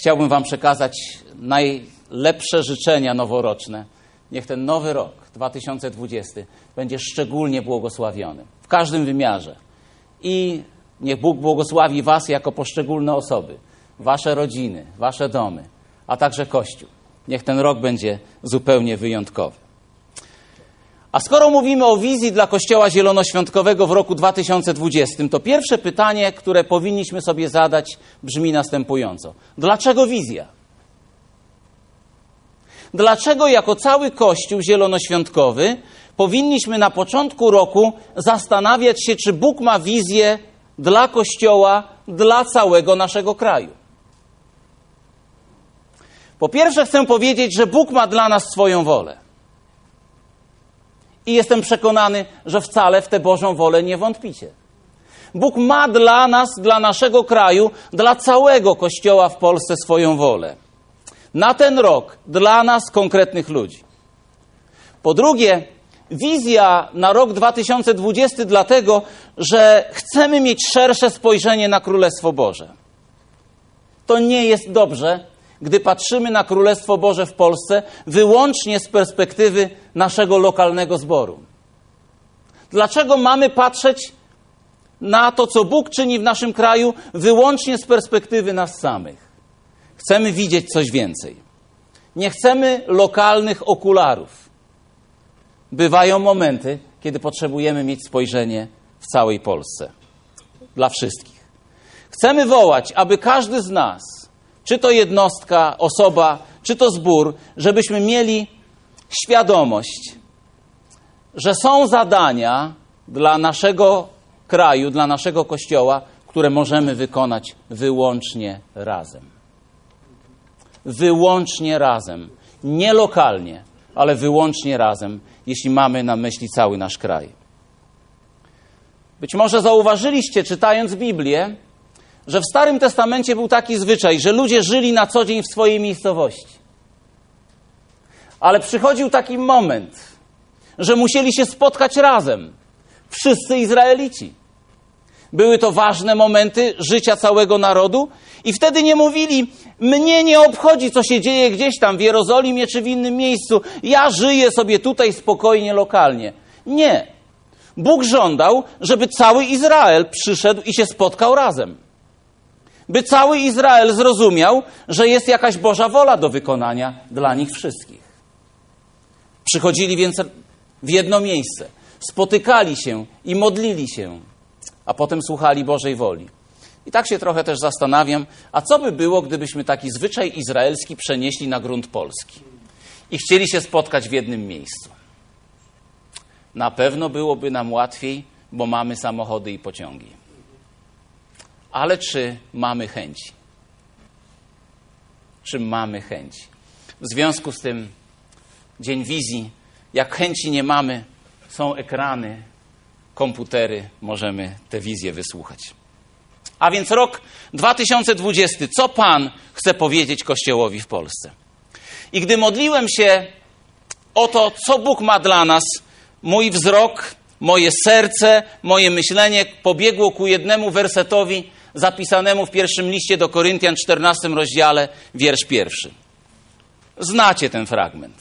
chciałbym wam przekazać najlepsze życzenia noworoczne. Niech ten nowy rok, 2020, będzie szczególnie błogosławiony. W każdym wymiarze. I niech Bóg błogosławi was jako poszczególne osoby, wasze rodziny, wasze domy, a także Kościół. Niech ten rok będzie zupełnie wyjątkowy. A skoro mówimy o wizji dla Kościoła Zielonoświątkowego w roku 2020, to pierwsze pytanie, które powinniśmy sobie zadać, brzmi następująco. Dlaczego wizja? Dlaczego jako cały Kościół Zielonoświątkowy powinniśmy na początku roku zastanawiać się, czy Bóg ma wizję dla Kościoła, dla całego naszego kraju? Po pierwsze chcę powiedzieć, że Bóg ma dla nas swoją wolę. I jestem przekonany, że wcale w tę Bożą wolę nie wątpicie. Bóg ma dla nas, dla naszego kraju, dla całego Kościoła w Polsce swoją wolę. Na ten rok, dla nas, konkretnych ludzi. Po drugie, wizja na rok 2020 dlatego, że chcemy mieć szersze spojrzenie na Królestwo Boże. To nie jest dobrze, gdy patrzymy na Królestwo Boże w Polsce wyłącznie z perspektywy naszego lokalnego zboru. Dlaczego mamy patrzeć na to, co Bóg czyni w naszym kraju, wyłącznie z perspektywy nas samych? Chcemy widzieć coś więcej. Nie chcemy lokalnych okularów. Bywają momenty, kiedy potrzebujemy mieć spojrzenie w całej Polsce. Dla wszystkich. Chcemy wołać, aby każdy z nas, czy to jednostka, osoba, czy to zbór, żebyśmy mieli świadomość, że są zadania dla naszego kraju, dla naszego Kościoła, które możemy wykonać wyłącznie razem. Wyłącznie razem. Nie lokalnie, ale wyłącznie razem, jeśli mamy na myśli cały nasz kraj. Być może zauważyliście, czytając Biblię, że w Starym Testamencie był taki zwyczaj, że ludzie żyli na co dzień w swojej miejscowości. Ale przychodził taki moment, że musieli się spotkać razem. Wszyscy Izraelici. Były to ważne momenty życia całego narodu i wtedy nie mówili, mnie nie obchodzi, co się dzieje gdzieś tam w Jerozolimie czy w innym miejscu. Ja żyję sobie tutaj spokojnie, lokalnie. Nie. Bóg żądał, żeby cały Izrael przyszedł i się spotkał razem. By cały Izrael zrozumiał, że jest jakaś Boża wola do wykonania dla nich wszystkich. Przychodzili więc w jedno miejsce, spotykali się i modlili się, a potem słuchali Bożej woli. I tak się trochę też zastanawiam, a co by było, gdybyśmy taki zwyczaj izraelski przenieśli na grunt polski i chcieli się spotkać w jednym miejscu? Na pewno byłoby nam łatwiej, bo mamy samochody i pociągi. Ale czy mamy chęci? Czy mamy chęci? W związku z tym Dzień Wizji, jak chęci nie mamy, są ekrany, komputery, możemy te wizje wysłuchać. A więc rok 2020. Co Pan chce powiedzieć Kościołowi w Polsce? I gdy modliłem się o to, co Bóg ma dla nas, mój wzrok, moje serce, moje myślenie pobiegło ku jednemu wersetowi zapisanemu w pierwszym liście do Koryntian, 14 rozdziale, wiersz 1. Znacie ten fragment.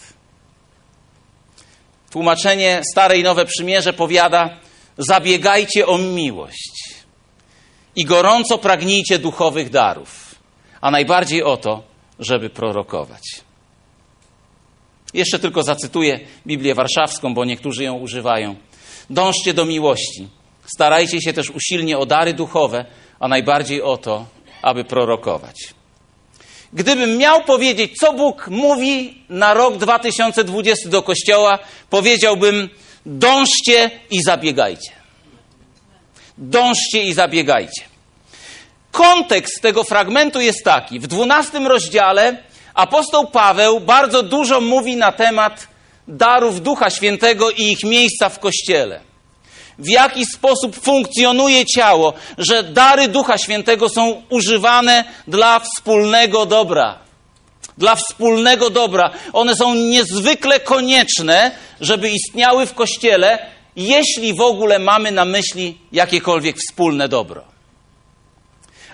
Tłumaczenie Stare i Nowe Przymierze powiada: zabiegajcie o miłość i gorąco pragnijcie duchowych darów, a najbardziej o to, żeby prorokować. Jeszcze tylko zacytuję Biblię Warszawską, bo niektórzy ją używają. Dążcie do miłości. Starajcie się też usilnie o dary duchowe, a najbardziej o to, aby prorokować. Gdybym miał powiedzieć, co Bóg mówi na rok 2020 do Kościoła, powiedziałbym: dążcie i zabiegajcie. Dążcie i zabiegajcie. Kontekst tego fragmentu jest taki. W 12 rozdziale apostoł Paweł bardzo dużo mówi na temat darów Ducha Świętego i ich miejsca w Kościele. W jaki sposób funkcjonuje ciało, że dary Ducha Świętego są używane dla wspólnego dobra. Dla wspólnego dobra. One są niezwykle konieczne, żeby istniały w Kościele, jeśli w ogóle mamy na myśli jakiekolwiek wspólne dobro.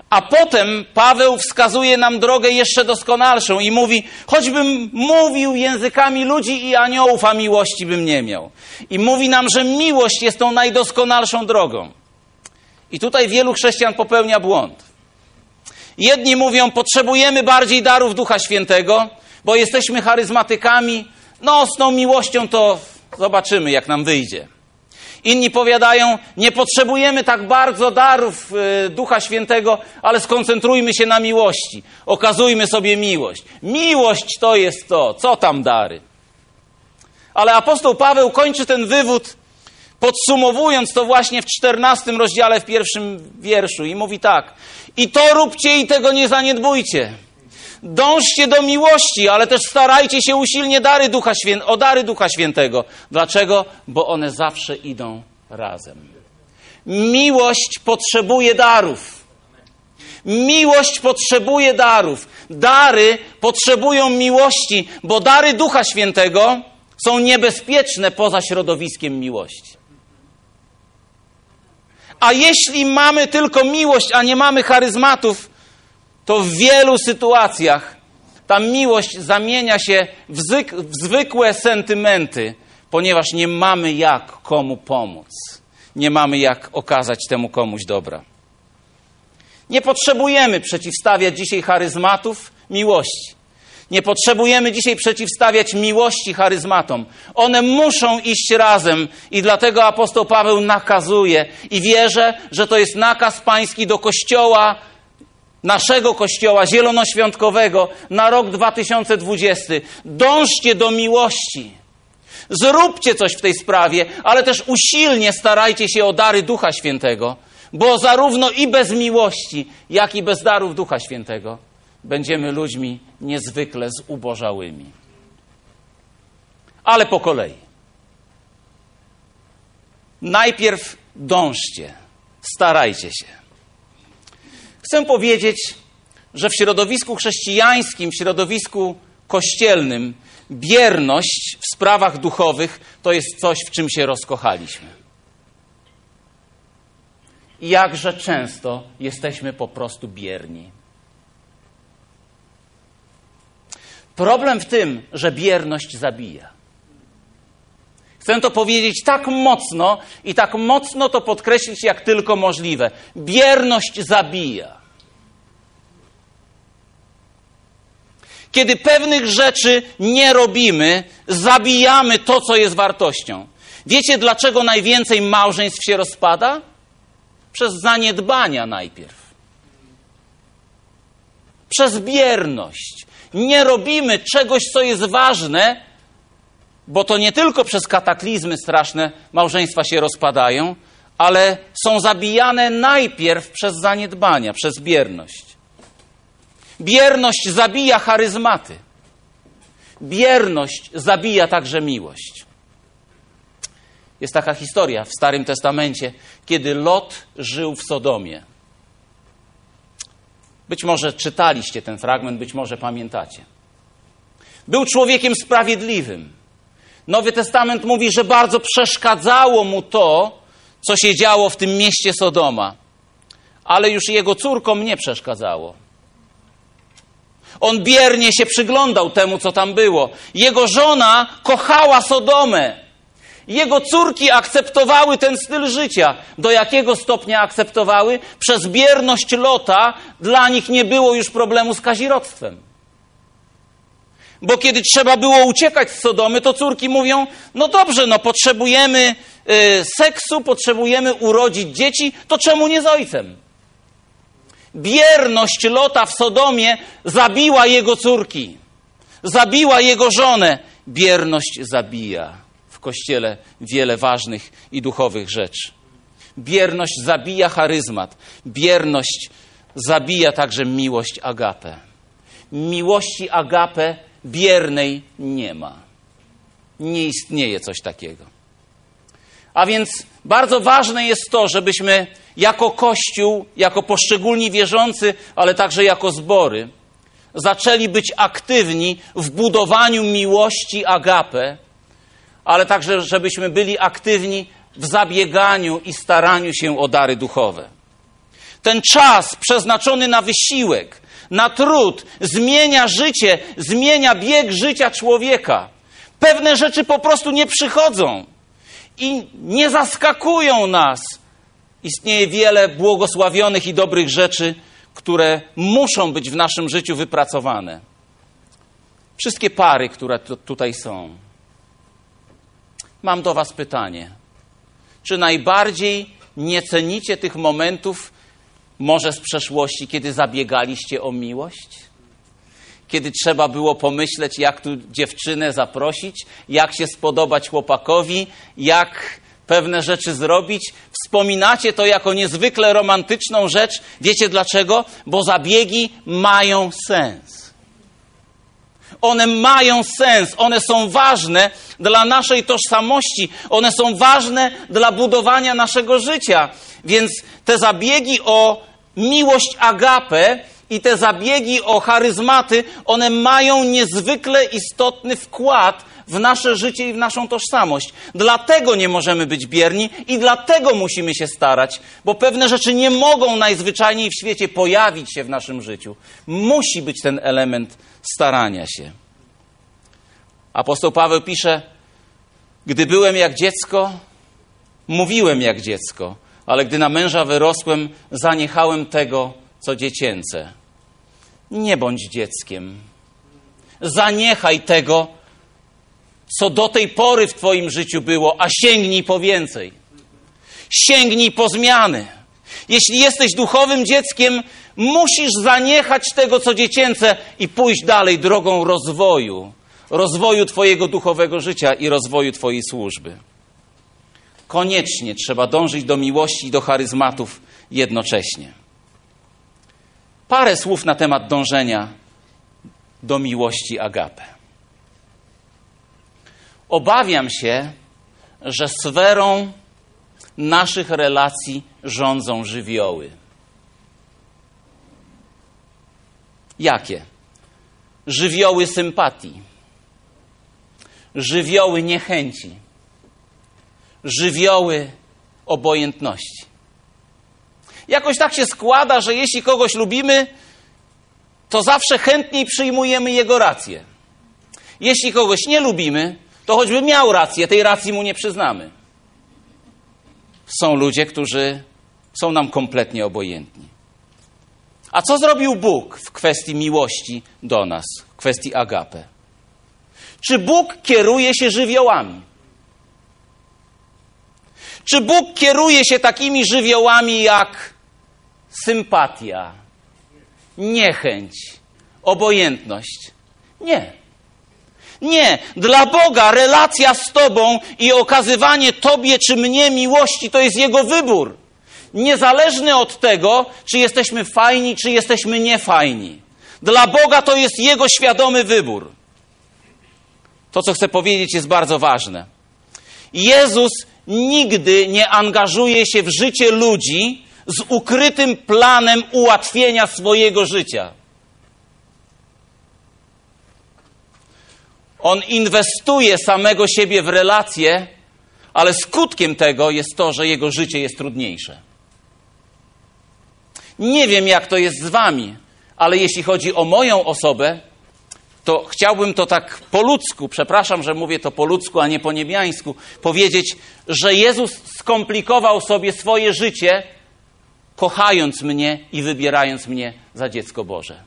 A potem Paweł wskazuje nam drogę jeszcze doskonalszą i mówi, choćbym mówił językami ludzi i aniołów, a miłości bym nie miał. I mówi nam, że miłość jest tą najdoskonalszą drogą. I tutaj wielu chrześcijan popełnia błąd. Jedni mówią, potrzebujemy bardziej darów Ducha Świętego, bo jesteśmy charyzmatykami. No, z tą miłością to zobaczymy, jak nam wyjdzie. Inni powiadają, nie potrzebujemy tak bardzo darów Ducha Świętego, ale skoncentrujmy się na miłości. Okazujmy sobie miłość. Miłość to jest to, co tam dary. Ale apostoł Paweł kończy ten wywód, podsumowując to właśnie w 14 rozdziale, w 1 wierszu i mówi tak. I to róbcie i tego nie zaniedbujcie. Dążcie do miłości, ale też starajcie się usilnie o dary Ducha Świętego. Dlaczego? Bo one zawsze idą razem. Miłość potrzebuje darów. Miłość potrzebuje darów. Dary potrzebują miłości, bo dary Ducha Świętego są niebezpieczne poza środowiskiem miłości. A jeśli mamy tylko miłość, a nie mamy charyzmatów, to w wielu sytuacjach ta miłość zamienia się w zwykłe sentymenty, ponieważ nie mamy jak komu pomóc. Nie mamy jak okazać temu komuś dobra. Nie potrzebujemy przeciwstawiać dzisiaj charyzmatów miłości. Nie potrzebujemy dzisiaj przeciwstawiać miłości charyzmatom. One muszą iść razem i dlatego apostoł Paweł nakazuje i wierzę, że to jest nakaz pański do Kościoła, naszego Kościoła zielonoświątkowego na rok 2020. Dążcie do miłości. Zróbcie coś w tej sprawie, ale też usilnie starajcie się o dary Ducha Świętego, bo zarówno i bez miłości, jak i bez darów Ducha Świętego będziemy ludźmi niezwykle zubożałymi. Ale po kolei. Najpierw dążcie, starajcie się. Chcę powiedzieć, że w środowisku chrześcijańskim, w środowisku kościelnym bierność w sprawach duchowych to jest coś, w czym się rozkochaliśmy. I jakże często jesteśmy po prostu bierni. Problem w tym, że bierność zabija. Chcę to powiedzieć tak mocno i tak mocno to podkreślić, jak tylko możliwe. Bierność zabija. Kiedy pewnych rzeczy nie robimy, zabijamy to, co jest wartością. Wiecie, dlaczego najwięcej małżeństw się rozpada? Przez zaniedbania najpierw. Przez bierność. Nie robimy czegoś, co jest ważne, bo to nie tylko przez kataklizmy straszne małżeństwa się rozpadają, ale są zabijane najpierw przez zaniedbania, przez bierność. Bierność zabija charyzmaty. Bierność zabija także miłość. Jest taka historia w Starym Testamencie, kiedy Lot żył w Sodomie. Być może czytaliście ten fragment, być może pamiętacie. Był człowiekiem sprawiedliwym. Nowy Testament mówi, że bardzo przeszkadzało mu to, co się działo w tym mieście Sodoma. Ale już jego córkom nie przeszkadzało. On biernie się przyglądał temu, co tam było. Jego żona kochała Sodomę. Jego córki akceptowały ten styl życia. Do jakiego stopnia akceptowały? Przez bierność Lota dla nich nie było już problemu z kazirodztwem. Bo kiedy trzeba było uciekać z Sodomy, to córki mówią, no dobrze, no potrzebujemy seksu, potrzebujemy urodzić dzieci, to czemu nie z ojcem? Bierność Lota w Sodomie zabiła jego córki. Zabiła jego żonę. Bierność zabija w Kościele wiele ważnych i duchowych rzeczy. Bierność zabija charyzmat. Bierność zabija także miłość agapę. Miłości agapę biernej nie ma. Nie istnieje coś takiego. A więc bardzo ważne jest to, żebyśmy jako Kościół, jako poszczególni wierzący, ale także jako zbory, zaczęli być aktywni w budowaniu miłości agapę, ale także żebyśmy byli aktywni w zabieganiu i staraniu się o dary duchowe. ten czas przeznaczony na wysiłek, na trud, zmienia życie, zmienia bieg życia człowieka. Pewne rzeczy po prostu nie przychodzą i nie zaskakują nas. Istnieje wiele błogosławionych i dobrych rzeczy, które muszą być w naszym życiu wypracowane. Wszystkie pary, które tutaj są. Mam do was pytanie. Czy najbardziej nie cenicie tych momentów, może z przeszłości, kiedy zabiegaliście o miłość? Kiedy trzeba było pomyśleć, jak tu dziewczynę zaprosić, jak się spodobać chłopakowi, jak pewne rzeczy zrobić. Wspominacie to jako niezwykle romantyczną rzecz. Wiecie dlaczego? Bo zabiegi mają sens. One mają sens, one są ważne dla naszej tożsamości, one są ważne dla budowania naszego życia. Więc te zabiegi o miłość agape i te zabiegi o charyzmaty, one mają niezwykle istotny wkład w nasze życie i w naszą tożsamość. Dlatego nie możemy być bierni i dlatego musimy się starać, bo pewne rzeczy nie mogą najzwyczajniej w świecie pojawić się w naszym życiu. Musi być ten element starania się. Apostoł Paweł pisze, gdy byłem jak dziecko, mówiłem jak dziecko, ale gdy na męża wyrosłem, zaniechałem tego, co dziecięce. Nie bądź dzieckiem. Zaniechaj tego, co do tej pory w twoim życiu było, a sięgnij po więcej. Sięgnij po zmiany. Jeśli jesteś duchowym dzieckiem, musisz zaniechać tego, co dziecięce i pójść dalej drogą rozwoju twojego duchowego życia i rozwoju twojej służby. Koniecznie trzeba dążyć do miłości i do charyzmatów jednocześnie. Parę słów na temat dążenia do miłości agape. Obawiam się, że sferą naszych relacji rządzą żywioły. Jakie? Żywioły sympatii, żywioły niechęci, żywioły obojętności. Jakoś tak się składa, że jeśli kogoś lubimy, to zawsze chętniej przyjmujemy jego rację. Jeśli kogoś nie lubimy, to choćby miał rację, tej racji mu nie przyznamy. Są ludzie, którzy są nam kompletnie obojętni. A co zrobił Bóg w kwestii miłości do nas, w kwestii agape? Czy Bóg kieruje się żywiołami? Czy Bóg kieruje się takimi żywiołami jak sympatia, niechęć, obojętność? Nie. Nie. Dla Boga relacja z Tobą i okazywanie Tobie czy mnie miłości to jest Jego wybór. Niezależny od tego, czy jesteśmy fajni, czy jesteśmy niefajni. Dla Boga to jest Jego świadomy wybór. To, co chcę powiedzieć, jest bardzo ważne. Jezus nigdy nie angażuje się w życie ludzi z ukrytym planem ułatwienia swojego życia. On inwestuje samego siebie w relacje, ale skutkiem tego jest to, że jego życie jest trudniejsze. Nie wiem, jak to jest z wami, ale jeśli chodzi o moją osobę, to chciałbym to tak po ludzku, przepraszam, że mówię to po ludzku, a nie po niebiańsku, powiedzieć, że Jezus skomplikował sobie swoje życie, kochając mnie i wybierając mnie za dziecko Boże.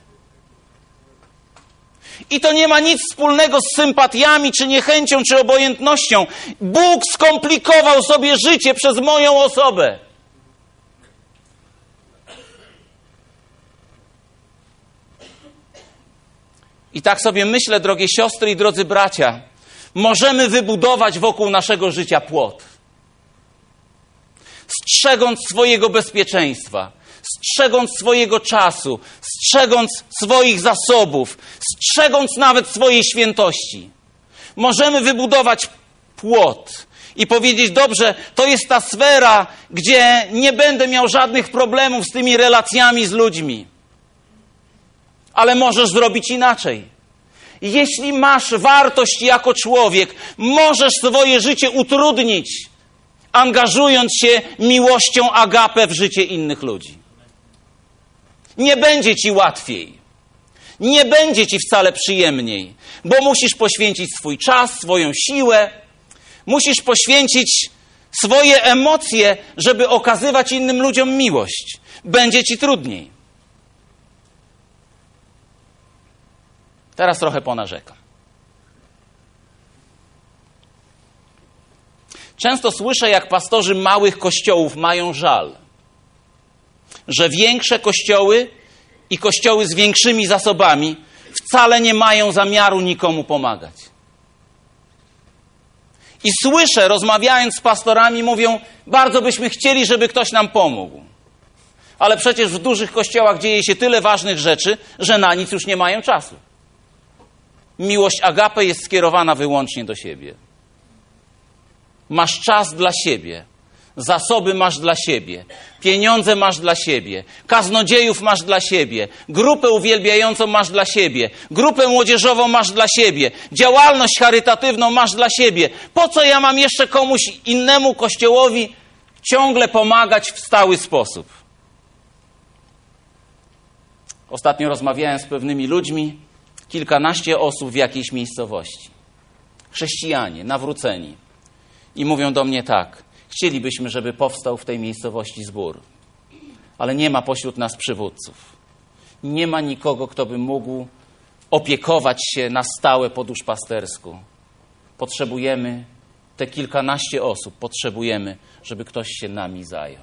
I to nie ma nic wspólnego z sympatiami, czy niechęcią, czy obojętnością. Bóg skomplikował sobie życie przez moją osobę. I tak sobie myślę, drogie siostry i drodzy bracia, możemy wybudować wokół naszego życia płot. Strzegąc swojego bezpieczeństwa, strzegąc swojego czasu, strzegąc swoich zasobów, strzegąc nawet swojej świętości. Możemy wybudować płot i powiedzieć, dobrze, to jest ta sfera, gdzie nie będę miał żadnych problemów z tymi relacjami z ludźmi. Ale możesz zrobić inaczej. Jeśli masz wartość jako człowiek, możesz swoje życie utrudnić, angażując się miłością agape w życie innych ludzi. Nie będzie ci łatwiej. Nie będzie ci wcale przyjemniej, bo musisz poświęcić swój czas, swoją siłę. Musisz poświęcić swoje emocje, żeby okazywać innym ludziom miłość. Będzie ci trudniej. Teraz trochę ponarzekam. Często słyszę, jak pastorzy małych kościołów mają żal, że większe kościoły i kościoły z większymi zasobami wcale nie mają zamiaru nikomu pomagać. I słyszę, rozmawiając z pastorami, mówią, bardzo byśmy chcieli, żeby ktoś nam pomógł. Ale przecież w dużych kościołach dzieje się tyle ważnych rzeczy, że na nic już nie mają czasu. Miłość agape jest skierowana wyłącznie do siebie. Masz czas dla siebie. Zasoby masz dla siebie. Pieniądze masz dla siebie. Kaznodziejów masz dla siebie. Grupę uwielbiającą masz dla siebie. Grupę młodzieżową masz dla siebie. Działalność charytatywną masz dla siebie. Po co ja mam jeszcze komuś innemu kościołowi ciągle pomagać w stały sposób? Ostatnio rozmawiałem z pewnymi ludźmi, kilkanaście osób w jakiejś miejscowości. Chrześcijanie, nawróceni. I mówią do mnie tak, chcielibyśmy, żeby powstał w tej miejscowości zbór, ale nie ma pośród nas przywódców. Nie ma nikogo, kto by mógł opiekować się na stałe po duszpastersku. Potrzebujemy, te kilkanaście osób, potrzebujemy, żeby ktoś się nami zajął.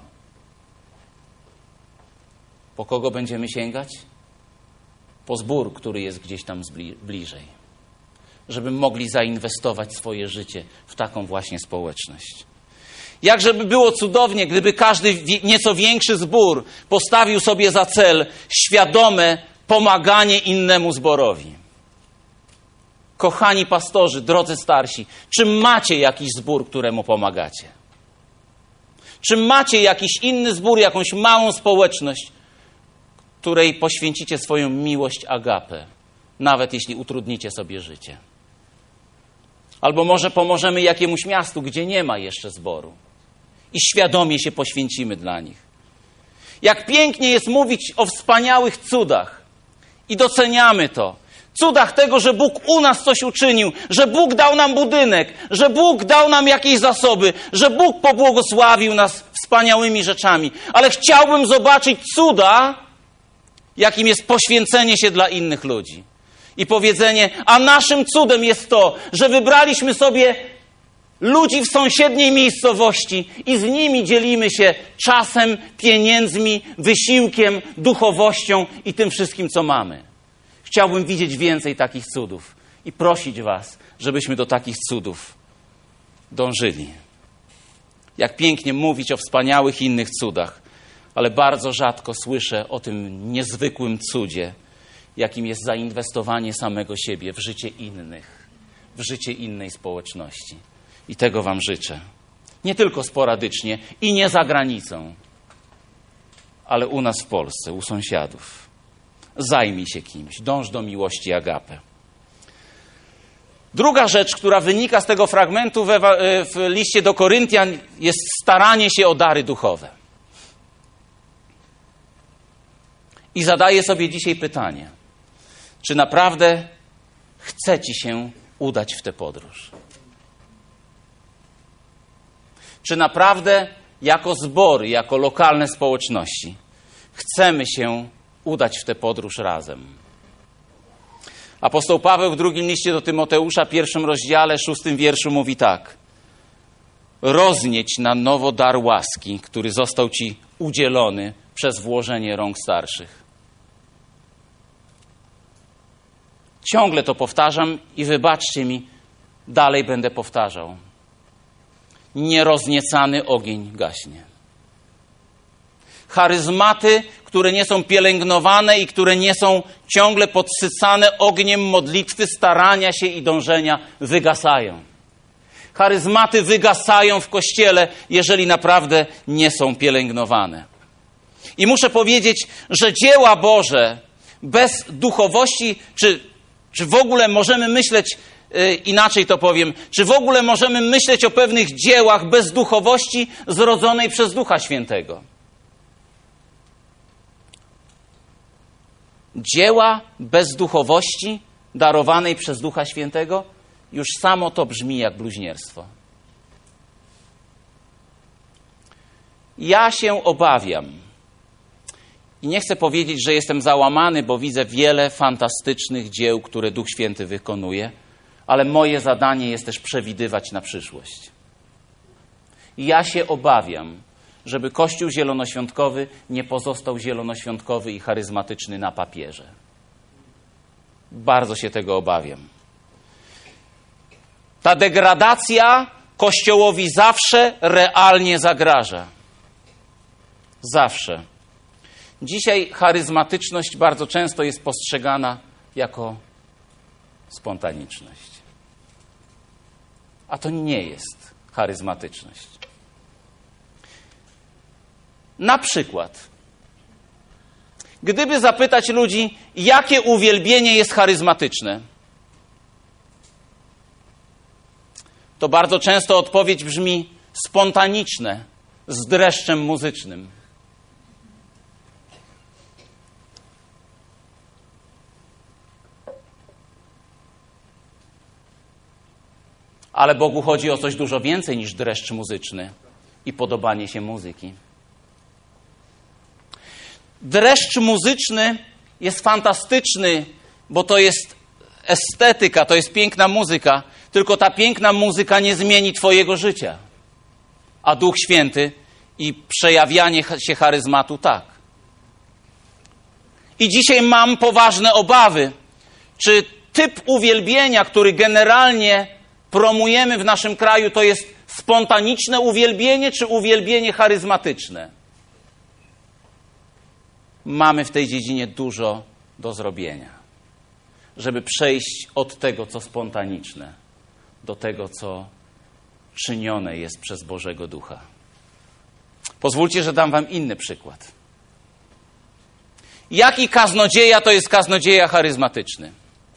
Po kogo będziemy sięgać? Po zbór, który jest gdzieś tam bliżej. Żeby mogli zainwestować swoje życie w taką właśnie społeczność. Jakżeby było cudownie, gdyby każdy nieco większy zbór postawił sobie za cel świadome pomaganie innemu zborowi. Kochani pastorzy, drodzy starsi, czy macie jakiś zbór, któremu pomagacie? Czy macie jakiś inny zbór, jakąś małą społeczność, której poświęcicie swoją miłość agapę, nawet jeśli utrudnicie sobie życie? Albo może pomożemy jakiemuś miastu, gdzie nie ma jeszcze zboru i świadomie się poświęcimy dla nich. Jak pięknie jest mówić o wspaniałych cudach i doceniamy to. Cudach tego, że Bóg u nas coś uczynił, że Bóg dał nam budynek, że Bóg dał nam jakieś zasoby, że Bóg pobłogosławił nas wspaniałymi rzeczami. Ale chciałbym zobaczyć cuda, jakim jest poświęcenie się dla innych ludzi. I powiedzenie, a naszym cudem jest to, że wybraliśmy sobie ludzi w sąsiedniej miejscowości i z nimi dzielimy się czasem, pieniędzmi, wysiłkiem, duchowością i tym wszystkim, co mamy. Chciałbym widzieć więcej takich cudów i prosić was, żebyśmy do takich cudów dążyli. Jak pięknie mówić o wspaniałych innych cudach, ale bardzo rzadko słyszę o tym niezwykłym cudzie, jakim jest zainwestowanie samego siebie w życie innych, w życie innej społeczności. I tego wam życzę. Nie tylko sporadycznie i nie za granicą, ale u nas w Polsce, u sąsiadów. Zajmij się kimś, dąż do miłości agapę. Druga rzecz, która wynika z tego fragmentu w liście do Koryntian, jest staranie się o dary duchowe. I zadaję sobie dzisiaj pytanie, czy naprawdę chce ci się udać w tę podróż? Czy naprawdę jako zbory, jako lokalne społeczności chcemy się udać w tę podróż razem? Apostoł Paweł w drugim liście do Tymoteusza, 1 rozdziale, 6 wierszu mówi tak. Roznieć na nowo dar łaski, który został ci udzielony przez włożenie rąk starszych. Ciągle to powtarzam i wybaczcie mi, dalej będę powtarzał. Nierozniecany ogień gaśnie. Charyzmaty, które nie są pielęgnowane i które nie są ciągle podsycane ogniem modlitwy, starania się i dążenia, wygasają. Charyzmaty wygasają w Kościele, jeżeli naprawdę nie są pielęgnowane. I muszę powiedzieć, że dzieła Boże bez duchowości, czy w ogóle możemy myśleć, inaczej to powiem, czy w ogóle możemy myśleć o pewnych dziełach bez duchowości zrodzonej przez Ducha Świętego? dzieła bezduchowości darowanej przez Ducha Świętego, już samo to brzmi jak bluźnierstwo. Ja się obawiam i nie chcę powiedzieć, że jestem załamany, bo widzę wiele fantastycznych dzieł, które Duch Święty wykonuje, ale moje zadanie jest też przewidywać na przyszłość. Ja się obawiam, żeby Kościół zielonoświątkowy nie pozostał zielonoświątkowy i charyzmatyczny na papierze. Bardzo się tego obawiam. Ta degradacja Kościołowi zawsze realnie zagraża. Zawsze. Dzisiaj charyzmatyczność bardzo często jest postrzegana jako spontaniczność. A to nie jest charyzmatyczność. Na przykład, gdyby zapytać ludzi, jakie uwielbienie jest charyzmatyczne, to bardzo często odpowiedź brzmi spontaniczne, z dreszczem muzycznym. Ale Bogu chodzi o coś dużo więcej niż dreszcz muzyczny i podobanie się muzyki. Dreszcz muzyczny jest fantastyczny, bo to jest estetyka, to jest piękna muzyka, tylko ta piękna muzyka nie zmieni twojego życia. A Duch Święty i przejawianie się charyzmatu tak. I dzisiaj mam poważne obawy, czy typ uwielbienia, który generalnie promujemy w naszym kraju, to jest spontaniczne uwielbienie, czy uwielbienie charyzmatyczne. Mamy w tej dziedzinie dużo do zrobienia, żeby przejść od tego, co spontaniczne, do tego, co czynione jest przez Bożego Ducha. Pozwólcie, że dam wam inny przykład. Jaki kaznodzieja to jest kaznodzieja charyzmatyczny?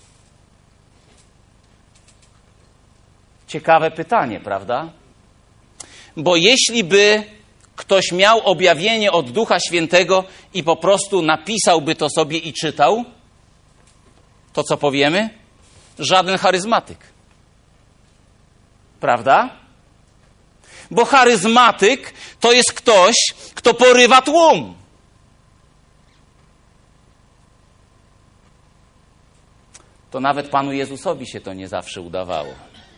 Ciekawe pytanie, prawda? Bo jeśli by ktoś miał objawienie od Ducha Świętego i po prostu napisałby to sobie i czytał, to co powiemy? Żaden charyzmatyk. Prawda? Bo charyzmatyk to jest ktoś, kto porywa tłum. To nawet Panu Jezusowi się to nie zawsze udawało.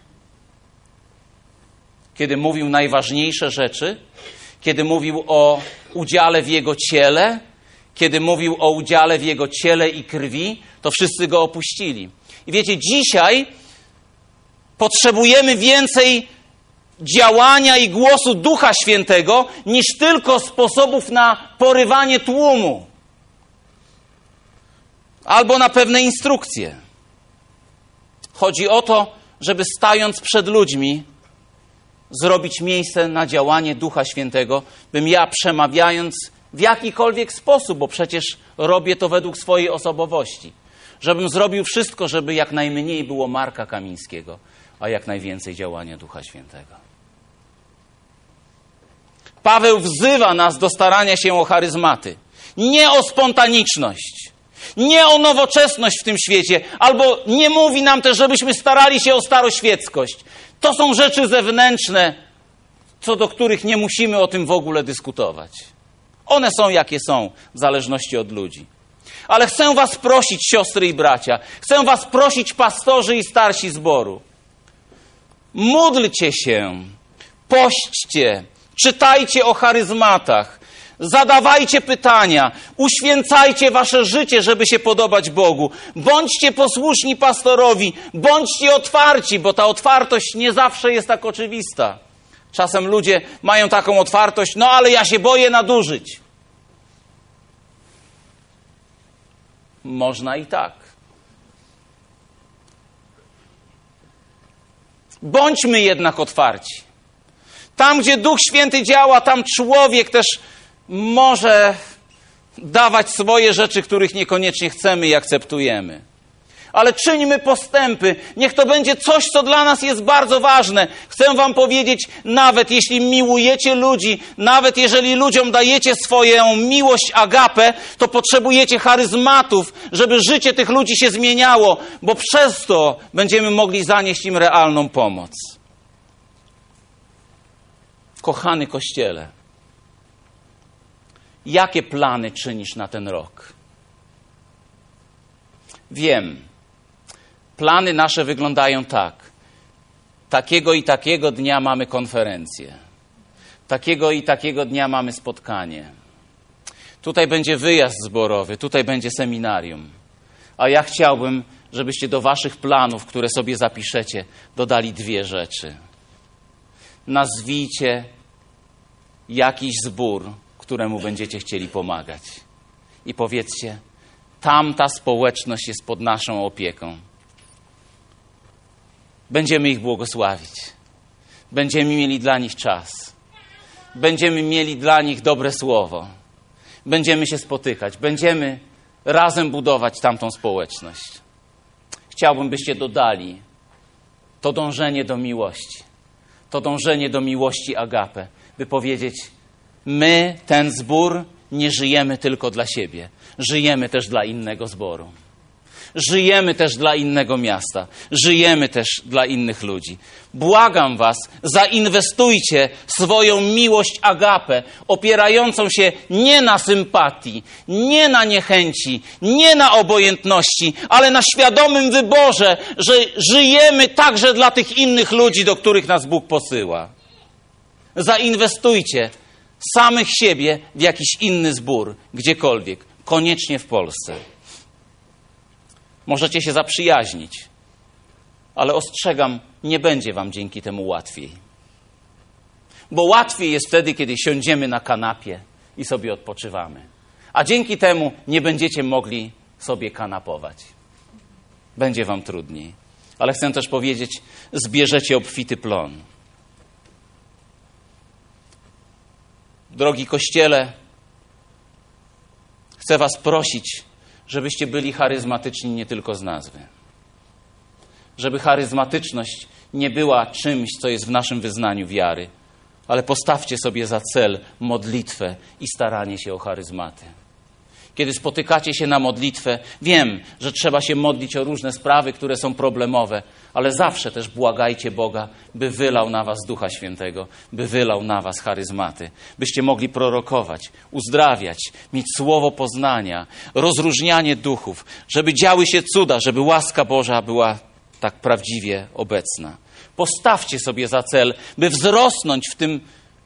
Kiedy mówił najważniejsze rzeczy, kiedy mówił o udziale w Jego ciele, kiedy mówił o udziale w Jego ciele i krwi, to wszyscy Go opuścili. I wiecie, dzisiaj potrzebujemy więcej działania i głosu Ducha Świętego niż tylko sposobów na porywanie tłumu albo na pewne instrukcje. Chodzi o to, żeby stając przed ludźmi zrobić miejsce na działanie Ducha Świętego, bym ja przemawiając w jakikolwiek sposób, bo przecież robię to według swojej osobowości, żebym zrobił wszystko, żeby jak najmniej było Marka Kamińskiego, a jak najwięcej działania Ducha Świętego. Paweł wzywa nas do starania się o charyzmaty, nie o spontaniczność, nie o nowoczesność w tym świecie, albo nie mówi nam też, żebyśmy starali się o staroświeckość. To są rzeczy zewnętrzne, co do których nie musimy o tym w ogóle dyskutować. One są jakie są, w zależności od ludzi. Ale chcę was prosić, siostry i bracia, chcę was prosić, pastorzy i starsi zboru. Módlcie się, pośćcie, czytajcie o charyzmatach, zadawajcie pytania, uświęcajcie wasze życie, żeby się podobać Bogu. Bądźcie posłuszni pastorowi, bądźcie otwarci, bo ta otwartość nie zawsze jest tak oczywista. Czasem ludzie mają taką otwartość, no ale ja się boję nadużyć. Można i tak. Bądźmy jednak otwarci. Tam, gdzie Duch Święty działa, tam człowiek też może dawać swoje rzeczy, których niekoniecznie chcemy i akceptujemy. Ale czyńmy postępy. Niech to będzie coś, co dla nas jest bardzo ważne. Chcę wam powiedzieć, nawet jeśli miłujecie ludzi, nawet jeżeli ludziom dajecie swoją miłość agapę, to potrzebujecie charyzmatów, żeby życie tych ludzi się zmieniało, bo przez to będziemy mogli zanieść im realną pomoc. Kochany Kościele, jakie plany czynisz na ten rok? Wiem, plany nasze wyglądają tak. Takiego i takiego dnia mamy konferencję. Takiego i takiego dnia mamy spotkanie. Tutaj będzie wyjazd zborowy, tutaj będzie seminarium. A ja chciałbym, żebyście do waszych planów, które sobie zapiszecie, dodali 2 rzeczy. Nazwijcie jakiś zbór, któremu będziecie chcieli pomagać. I powiedzcie, tamta społeczność jest pod naszą opieką. Będziemy ich błogosławić. Będziemy mieli dla nich czas. Będziemy mieli dla nich dobre słowo. Będziemy się spotykać. Będziemy razem budować tamtą społeczność. Chciałbym, byście dodali to dążenie do miłości. To dążenie do miłości agape. By powiedzieć, my, ten zbór, nie żyjemy tylko dla siebie. Żyjemy też dla innego zboru. Żyjemy też dla innego miasta. Żyjemy też dla innych ludzi. Błagam was, zainwestujcie swoją miłość agapę, opierającą się nie na sympatii, nie na niechęci, nie na obojętności, ale na świadomym wyborze, że żyjemy także dla tych innych ludzi, do których nas Bóg posyła. Zainwestujcie samych siebie w jakiś inny zbór, gdziekolwiek, koniecznie w Polsce. Możecie się zaprzyjaźnić, ale ostrzegam, nie będzie wam dzięki temu łatwiej. Bo łatwiej jest wtedy, kiedy siądziemy na kanapie i sobie odpoczywamy. A dzięki temu nie będziecie mogli sobie kanapować. Będzie wam trudniej. Ale chcę też powiedzieć, zbierzecie obfity plon. Drogi Kościele, chcę was prosić, żebyście byli charyzmatyczni nie tylko z nazwy. Żeby charyzmatyczność nie była czymś, co jest w naszym wyznaniu wiary, ale postawcie sobie za cel modlitwę i staranie się o charyzmaty. Kiedy spotykacie się na modlitwę, wiem, że trzeba się modlić o różne sprawy, które są problemowe, ale zawsze też błagajcie Boga, by wylał na was Ducha Świętego, by wylał na was charyzmaty, byście mogli prorokować, uzdrawiać, mieć słowo poznania, rozróżnianie duchów, żeby działy się cuda, żeby łaska Boża była tak prawdziwie obecna. Postawcie sobie za cel, by wzrosnąć w tym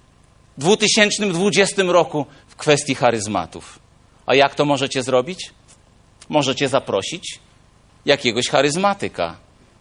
2020 roku w kwestii charyzmatów. A jak to możecie zrobić? Możecie zaprosić jakiegoś charyzmatyka.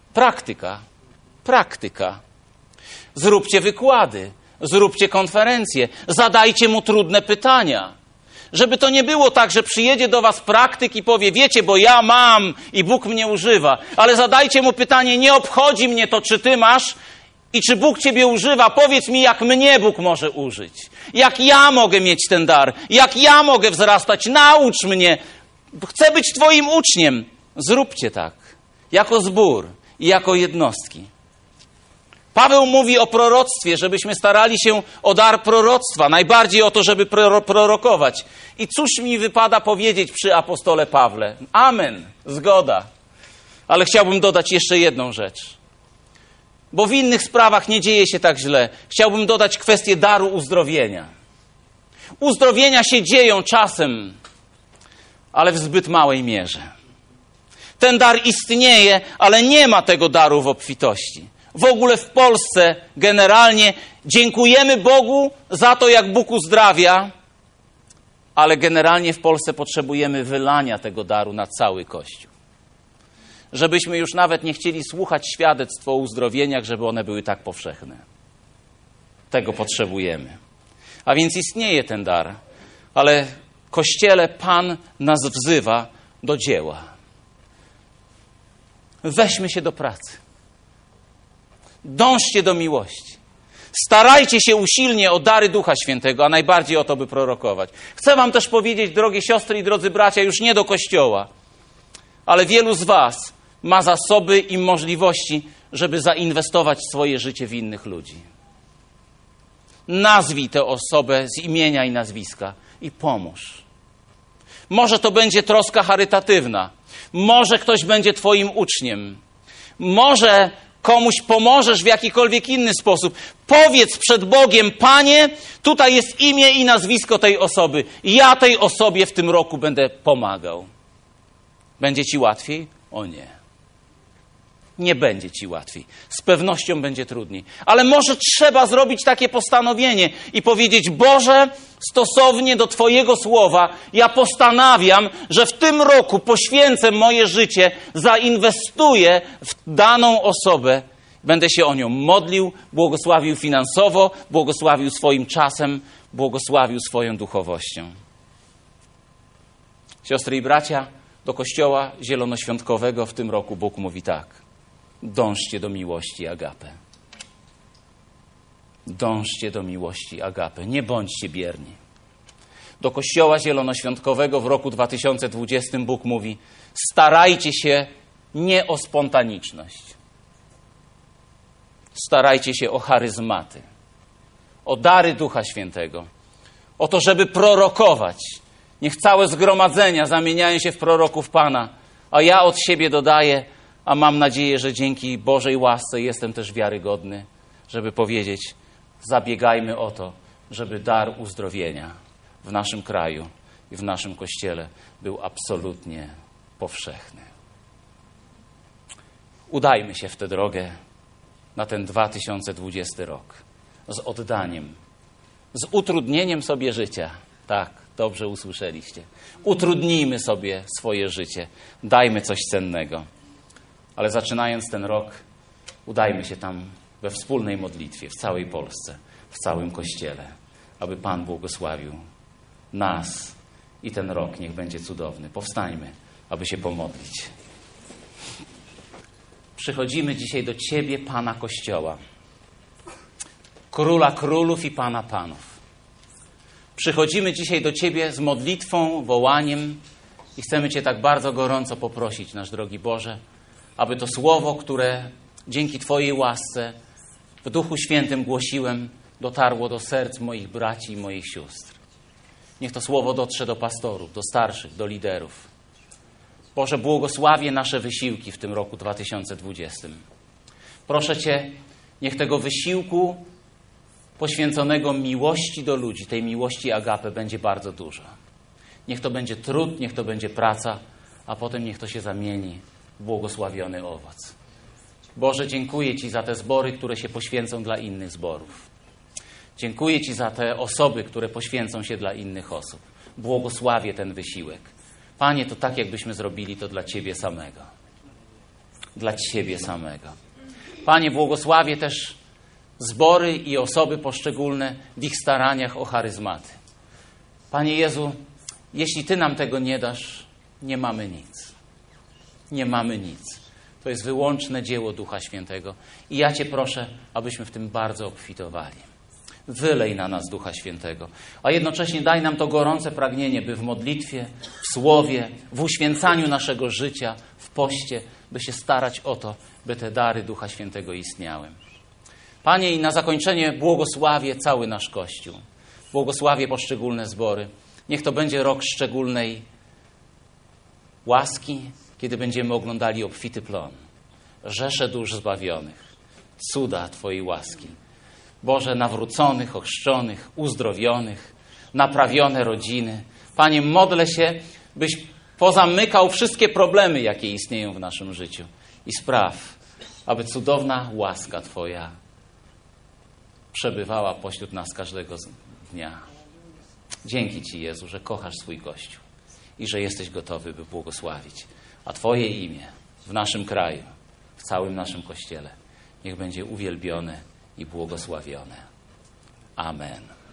Praktyka. Zróbcie wykłady, zróbcie konferencje, zadajcie mu trudne pytania. Żeby to nie było tak, że przyjedzie do was praktyk i powie, wiecie, bo ja mam i Bóg mnie używa. Ale zadajcie mu pytanie, nie obchodzi mnie to, czy ty masz i czy Bóg ciebie używa. Powiedz mi, jak mnie Bóg może użyć. Jak ja mogę mieć ten dar. Jak ja mogę wzrastać. Naucz mnie. Chcę być twoim uczniem. Zróbcie tak. Jako zbór i jako jednostki. Paweł mówi o proroctwie, żebyśmy starali się o dar proroctwa. Najbardziej o to, żeby prorokować. I cóż mi wypada powiedzieć przy apostole Pawle? Amen. Zgoda. Ale chciałbym dodać jeszcze jedną rzecz. Bo w innych sprawach nie dzieje się tak źle. Chciałbym dodać kwestię daru uzdrowienia. Uzdrowienia się dzieją czasem, ale w zbyt małej mierze. Ten dar istnieje, ale nie ma tego daru w obfitości. W ogóle w Polsce generalnie dziękujemy Bogu za to, jak Bóg uzdrawia, ale generalnie w Polsce potrzebujemy wylania tego daru na cały Kościół. Żebyśmy już nawet nie chcieli słuchać świadectw o uzdrowieniach, żeby one były tak powszechne. Tego potrzebujemy. A więc istnieje ten dar, ale Kościele Pan nas wzywa do dzieła. Weźmy się do pracy. Dążcie do miłości. Starajcie się usilnie o dary Ducha Świętego, a najbardziej o to, by prorokować. Chcę wam też powiedzieć, drogie siostry i drodzy bracia, już nie do Kościoła, ale wielu z was ma zasoby i możliwości, żeby zainwestować swoje życie w innych ludzi. Nazwij tę osobę z imienia i nazwiska i pomóż. Może to będzie troska charytatywna. Może ktoś będzie twoim uczniem. Może komuś pomożesz w jakikolwiek inny sposób. Powiedz przed Bogiem: Panie, tutaj jest imię i nazwisko tej osoby. Ja tej osobie w tym roku będę pomagał. Będzie ci łatwiej? O nie. Nie będzie ci łatwiej. Z pewnością będzie trudniej. Ale może trzeba zrobić takie postanowienie i powiedzieć: Boże, stosownie do Twojego słowa, ja postanawiam, że w tym roku poświęcę moje życie, zainwestuję w daną osobę. Będę się o nią modlił, błogosławił finansowo, błogosławił swoim czasem, błogosławił swoją duchowością. Siostry i bracia, do Kościoła Zielonoświątkowego w tym roku Bóg mówi tak: dążcie do miłości agape. Dążcie do miłości agape. Nie bądźcie bierni. Do Kościoła Zielonoświątkowego w roku 2020 Bóg mówi: starajcie się nie o spontaniczność. Starajcie się o charyzmaty, o dary Ducha Świętego, o to, żeby prorokować. Niech całe zgromadzenia zamieniają się w proroków Pana, a ja od siebie dodaję, a mam nadzieję, że dzięki Bożej łasce jestem też wiarygodny, żeby powiedzieć: zabiegajmy o to, żeby dar uzdrowienia w naszym kraju i w naszym Kościele był absolutnie powszechny. Udajmy się w tę drogę na ten 2020 rok z oddaniem, z utrudnieniem sobie życia. Tak, dobrze usłyszeliście. Utrudnijmy sobie swoje życie, dajmy coś cennego. Ale zaczynając ten rok, udajmy się tam we wspólnej modlitwie w całej Polsce, w całym Kościele, aby Pan błogosławił nas i ten rok niech będzie cudowny. Powstańmy, aby się pomodlić. Przychodzimy dzisiaj do Ciebie, Pana Kościoła, Króla Królów i Pana Panów. Przychodzimy dzisiaj do Ciebie z modlitwą, wołaniem i chcemy Cię tak bardzo gorąco poprosić, nasz drogi Boże, aby to słowo, które dzięki Twojej łasce w Duchu Świętym głosiłem, dotarło do serc moich braci i moich sióstr. Niech to słowo dotrze do pastorów, do starszych, do liderów. Boże, błogosławię nasze wysiłki w tym roku 2020. Proszę Cię, niech tego wysiłku poświęconego miłości do ludzi, tej miłości agape będzie bardzo dużo. Niech to będzie trud, niech to będzie praca, a potem niech to się zamieni w błogosławiony owoc. Boże, dziękuję Ci za te zbory, które się poświęcą dla innych zborów. Dziękuję Ci za te osoby, które poświęcą się dla innych osób. Błogosławię ten wysiłek. Panie, to tak jakbyśmy zrobili to dla Ciebie samego. Dla Ciebie samego. Panie, błogosławię też zbory i osoby poszczególne w ich staraniach o charyzmaty. Panie Jezu, jeśli Ty nam tego nie dasz, nie mamy nic. Nie mamy nic. To jest wyłączne dzieło Ducha Świętego. I ja Cię proszę, abyśmy w tym bardzo obfitowali. Wylej na nas Ducha Świętego. A jednocześnie daj nam to gorące pragnienie, by w modlitwie, w słowie, w uświęcaniu naszego życia, w poście, by się starać o to, by te dary Ducha Świętego istniały. Panie, i na zakończenie błogosławię cały nasz Kościół. Błogosławię poszczególne zbory. Niech to będzie rok szczególnej łaski, kiedy będziemy oglądali obfity plon. Rzesze dusz zbawionych. Cuda Twojej łaski. Boże, nawróconych, ochrzczonych, uzdrowionych, naprawione rodziny. Panie, modlę się, byś pozamykał wszystkie problemy, jakie istnieją w naszym życiu i spraw, aby cudowna łaska Twoja przebywała pośród nas każdego dnia. Dzięki Ci, Jezu, że kochasz swój Kościół i że jesteś gotowy, by błogosławić. A Twoje imię w naszym kraju, w całym naszym Kościele niech będzie uwielbione i błogosławione. Amen.